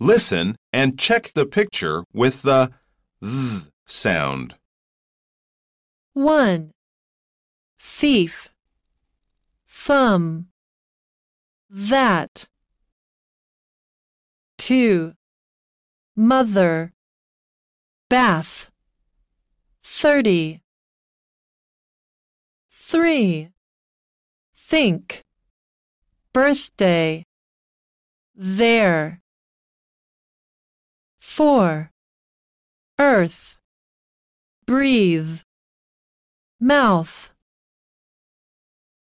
Listen and check the picture with the th sound. 1. Thief, thumb, that. 2. Mother, bath, 30. 3. Think, birthday, there. 4. Earth, breathe, mouth.